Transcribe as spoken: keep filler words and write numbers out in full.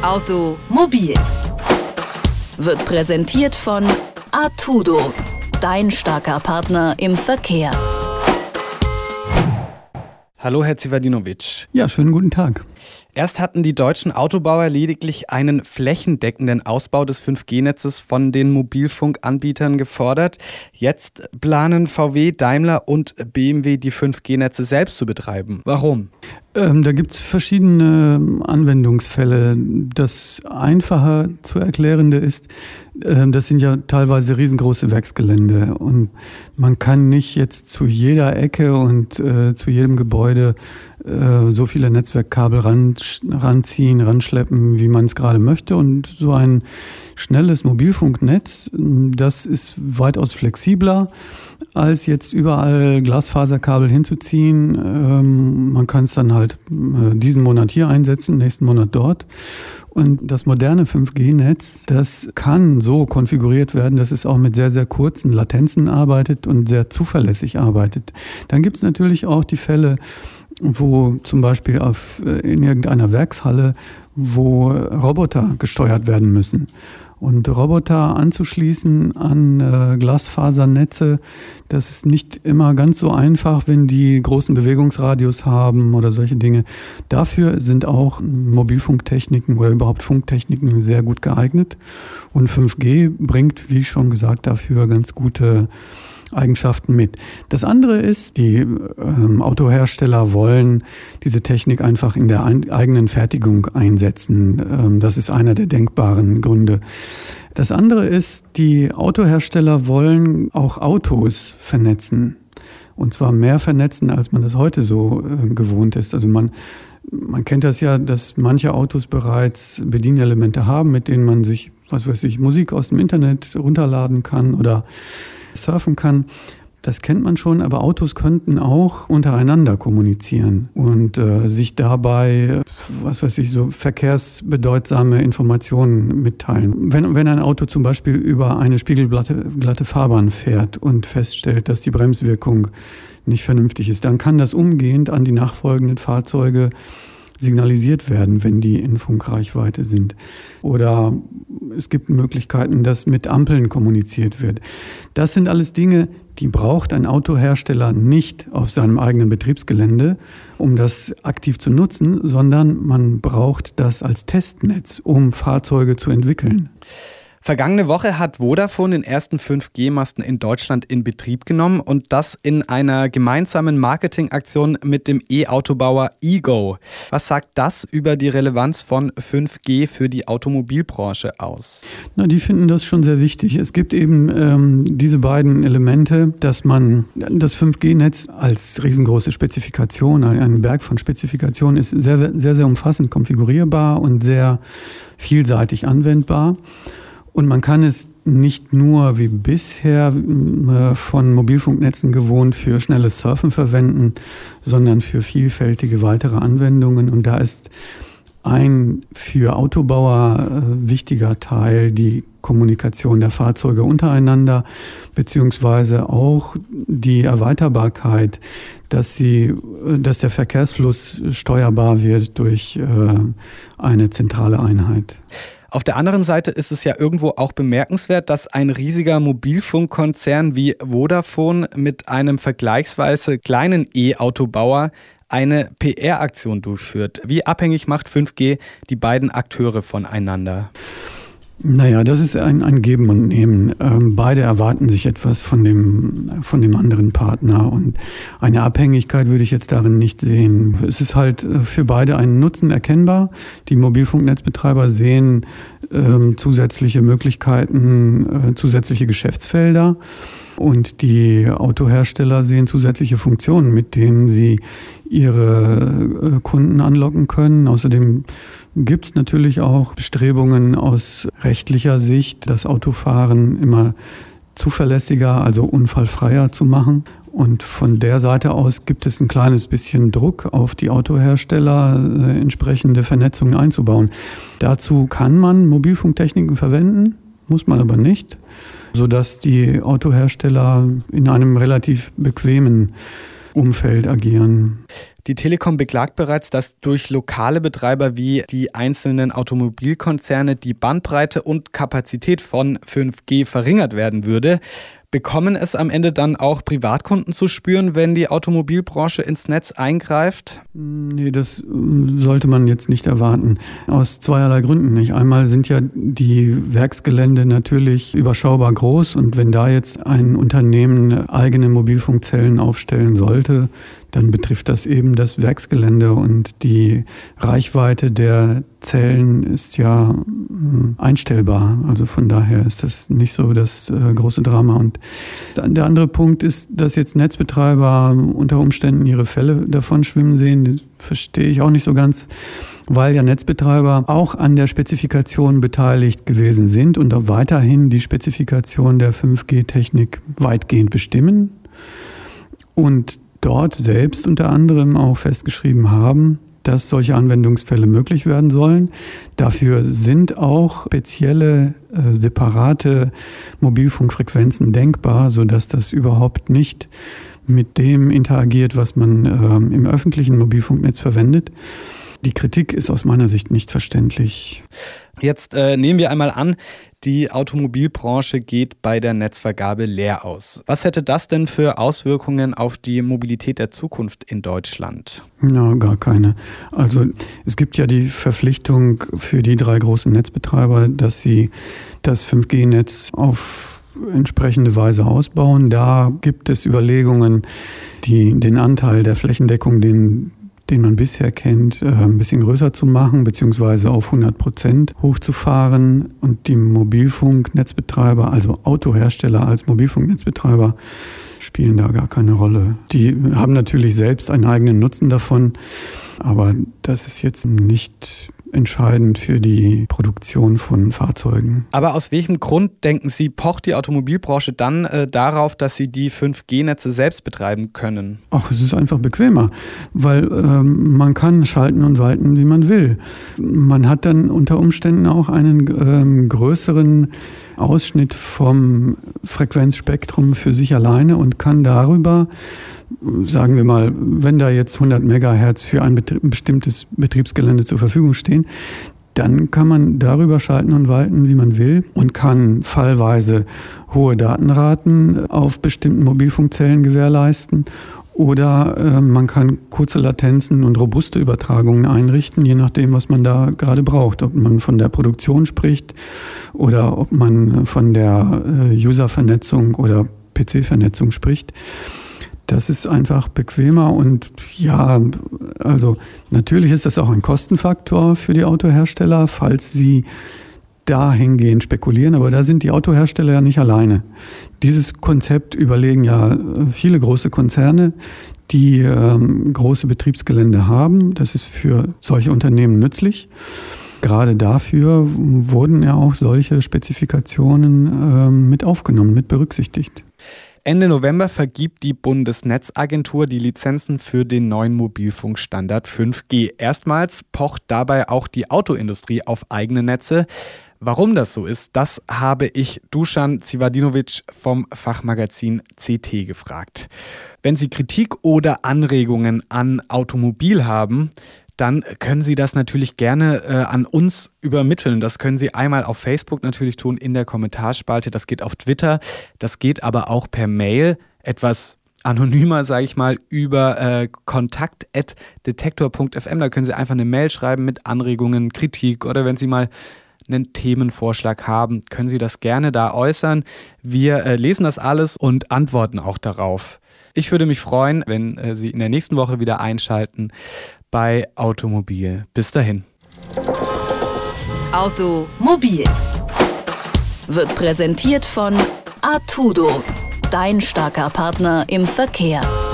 Automobil wird präsentiert von Artudo, dein starker Partner im Verkehr. Hallo Herr Zivadinovic. Ja, schönen guten Tag. Erst hatten die deutschen Autobauer lediglich einen flächendeckenden Ausbau des fünf G Netzes von den Mobilfunkanbietern gefordert. Jetzt planen V W, Daimler und B M W die fünf G Netze selbst zu betreiben. Warum? Ähm, da gibt es verschiedene Anwendungsfälle. Das einfacher zu erklärende ist, äh, das sind ja teilweise riesengroße Werksgelände und man kann nicht jetzt zu jeder Ecke und äh, zu jedem Gebäude äh, so viele Netzwerkkabel ran, ranziehen, ranschleppen, wie man es gerade möchte. Und so ein schnelles Mobilfunknetz, das ist weitaus flexibler, als jetzt überall Glasfaserkabel hinzuziehen. Ähm, man kann es dann halt äh, diesen Monat hier einsetzen, nächsten Monat dort. Und das moderne fünf G Netz, das kann so konfiguriert werden, dass es auch mit sehr, sehr kurzen Latenzen arbeitet und sehr zuverlässig arbeitet. Dann gibt es natürlich auch die Fälle, wo zum Beispiel auf, in irgendeiner Werkshalle, wo Roboter gesteuert werden müssen. Und Roboter anzuschließen an äh, Glasfasernetze, das ist nicht immer ganz so einfach, wenn die großen Bewegungsradius haben oder solche Dinge. Dafür sind auch Mobilfunktechniken oder überhaupt Funktechniken sehr gut geeignet. Und fünf G bringt, wie schon gesagt, dafür ganz gute Eigenschaften mit. Das andere ist, die ähm, Autohersteller wollen diese Technik einfach in der ein, eigenen Fertigung einsetzen. Ähm, das ist einer der denkbaren Gründe. Das andere ist, die Autohersteller wollen auch Autos vernetzen. Und zwar mehr vernetzen, als man das heute so äh, gewohnt ist. Also man Man kennt das ja, dass manche Autos bereits Bedienelemente haben, mit denen man sich, was weiß ich, Musik aus dem Internet runterladen kann oder surfen kann. Das kennt man schon, aber Autos könnten auch untereinander kommunizieren und äh, sich dabei, was weiß ich, so verkehrsbedeutsame Informationen mitteilen. Wenn, wenn ein Auto zum Beispiel über eine spiegelglatte glatte Fahrbahn fährt und feststellt, dass die Bremswirkung nicht vernünftig ist, dann kann das umgehend an die nachfolgenden Fahrzeuge signalisiert werden, wenn die in Funkreichweite sind. Oder es gibt Möglichkeiten, dass mit Ampeln kommuniziert wird. Das sind alles Dinge, die braucht ein Autohersteller nicht auf seinem eigenen Betriebsgelände, um das aktiv zu nutzen, sondern man braucht das als Testnetz, um Fahrzeuge zu entwickeln. Vergangene Woche hat Vodafone den ersten fünf G Masten in Deutschland in Betrieb genommen und das in einer gemeinsamen Marketingaktion mit dem E-Autobauer EGO. Was sagt das über die Relevanz von fünf G für die Automobilbranche aus? Na, die finden das schon sehr wichtig. Es gibt eben ähm, diese beiden Elemente, dass man das fünf G Netz als riesengroße Spezifikation, ein, ein Berg von Spezifikationen ist sehr, sehr, sehr umfassend konfigurierbar und sehr vielseitig anwendbar. Und man kann es nicht nur wie bisher äh, von Mobilfunknetzen gewohnt für schnelles Surfen verwenden, sondern für vielfältige weitere Anwendungen. Und da ist ein für Autobauer äh, wichtiger Teil die Kommunikation der Fahrzeuge untereinander, beziehungsweise auch die Erweiterbarkeit, dass sie, dass der Verkehrsfluss steuerbar wird durch äh, eine zentrale Einheit. Auf der anderen Seite ist es ja irgendwo auch bemerkenswert, dass ein riesiger Mobilfunkkonzern wie Vodafone mit einem vergleichsweise kleinen E-Autobauer eine P R-Aktion durchführt. Wie abhängig macht fünf G die beiden Akteure voneinander? Naja, das ist ein, ein Geben und Nehmen. Ähm, beide erwarten sich etwas von dem, von dem anderen Partner und eine Abhängigkeit würde ich jetzt darin nicht sehen. Es ist halt für beide ein Nutzen erkennbar. Die Mobilfunknetzbetreiber sehen ähm, zusätzliche Möglichkeiten, äh, zusätzliche Geschäftsfelder und die Autohersteller sehen zusätzliche Funktionen, mit denen sie ihre äh, Kunden anlocken können. Außerdem gibt es natürlich auch Bestrebungen aus rechtlicher Sicht, das Autofahren immer zuverlässiger, also unfallfreier zu machen. Und von der Seite aus gibt es ein kleines bisschen Druck auf die Autohersteller, äh, entsprechende Vernetzungen einzubauen. Dazu kann man Mobilfunktechniken verwenden, muss man aber nicht, sodass die Autohersteller in einem relativ bequemen Umfeld agieren. Die Telekom beklagt bereits, dass durch lokale Betreiber wie die einzelnen Automobilkonzerne die Bandbreite und Kapazität von fünf G verringert werden würde. Bekommen es am Ende dann auch Privatkunden zu spüren, wenn die Automobilbranche ins Netz eingreift? Nee, das sollte man jetzt nicht erwarten. Aus zweierlei Gründen nicht. Einmal sind ja die Werksgelände natürlich überschaubar groß und wenn da jetzt ein Unternehmen eigene Mobilfunkzellen aufstellen sollte, dann betrifft das eben das Werksgelände und die Reichweite der Zellen ist ja einstellbar. Also von daher ist das nicht so das äh, große Drama. Und der andere Punkt ist, dass jetzt Netzbetreiber unter Umständen ihre Fälle davon schwimmen sehen. Das verstehe ich auch nicht so ganz, weil ja Netzbetreiber auch an der Spezifikation beteiligt gewesen sind und auch weiterhin die Spezifikation der fünf G Technik weitgehend bestimmen und dort selbst unter anderem auch festgeschrieben haben, dass solche Anwendungsfälle möglich werden sollen. Dafür sind auch spezielle, äh, separate Mobilfunkfrequenzen denkbar, sodass das überhaupt nicht mit dem interagiert, was man äh, im öffentlichen Mobilfunknetz verwendet. Die Kritik ist aus meiner Sicht nicht verständlich. Jetzt äh, nehmen wir einmal an, die Automobilbranche geht bei der Netzvergabe leer aus. Was hätte das denn für Auswirkungen auf die Mobilität der Zukunft in Deutschland? Ja, gar keine. Also es gibt ja die Verpflichtung für die drei großen Netzbetreiber, dass sie das fünf G Netz auf entsprechende Weise ausbauen. Da gibt es Überlegungen, die, den Anteil der Flächendeckung, den den man bisher kennt, ein bisschen größer zu machen, beziehungsweise auf hundert Prozent hochzufahren. Und die Mobilfunknetzbetreiber, also Autohersteller als Mobilfunknetzbetreiber, spielen da gar keine Rolle. Die haben natürlich selbst einen eigenen Nutzen davon, aber das ist jetzt nicht entscheidend für die Produktion von Fahrzeugen. Aber aus welchem Grund, denken Sie, pocht die Automobilbranche dann äh, darauf, dass sie die fünf G Netze selbst betreiben können? Ach, es ist einfach bequemer, weil ähm, man kann schalten und walten, wie man will. Man hat dann unter Umständen auch einen ähm, größeren Ausschnitt vom Frequenzspektrum für sich alleine und kann darüber, sagen wir mal, wenn da jetzt hundert Megahertz für ein betrie- bestimmtes Betriebsgelände zur Verfügung stehen, dann kann man darüber schalten und walten, wie man will und kann fallweise hohe Datenraten auf bestimmten Mobilfunkzellen gewährleisten. Oder äh, man kann kurze Latenzen und robuste Übertragungen einrichten, je nachdem, was man da gerade braucht. Ob man von der Produktion spricht oder ob man von der äh, User-Vernetzung oder P C-Vernetzung spricht. Das ist einfach bequemer und ja, also natürlich ist das auch ein Kostenfaktor für die Autohersteller, falls sie dahingehend spekulieren, aber da sind die Autohersteller ja nicht alleine. Dieses Konzept überlegen ja viele große Konzerne, die ähm, große Betriebsgelände haben. Das ist für solche Unternehmen nützlich. Gerade dafür wurden ja auch solche Spezifikationen ähm, mit aufgenommen, mit berücksichtigt. Ende November vergibt die Bundesnetzagentur die Lizenzen für den neuen Mobilfunkstandard fünf G. Erstmals pocht dabei auch die Autoindustrie auf eigene Netze. Warum das so ist, das habe ich Dušan Civadinović vom Fachmagazin C T gefragt. Wenn Sie Kritik oder Anregungen an Automobil haben, dann können Sie das natürlich gerne äh, an uns übermitteln. Das können Sie einmal auf Facebook natürlich tun, in der Kommentarspalte. Das geht auf Twitter. Das geht aber auch per Mail, etwas anonymer, sage ich mal, über äh, kontakt at detektor punkt f m. Da können Sie einfach eine Mail schreiben mit Anregungen, Kritik oder wenn Sie mal einen Themenvorschlag haben, können Sie das gerne da äußern. Wir äh, lesen das alles und antworten auch darauf. Ich würde mich freuen, wenn äh, Sie in der nächsten Woche wieder einschalten bei Automobil. Bis dahin. Automobil wird präsentiert von Artudo, dein starker Partner im Verkehr.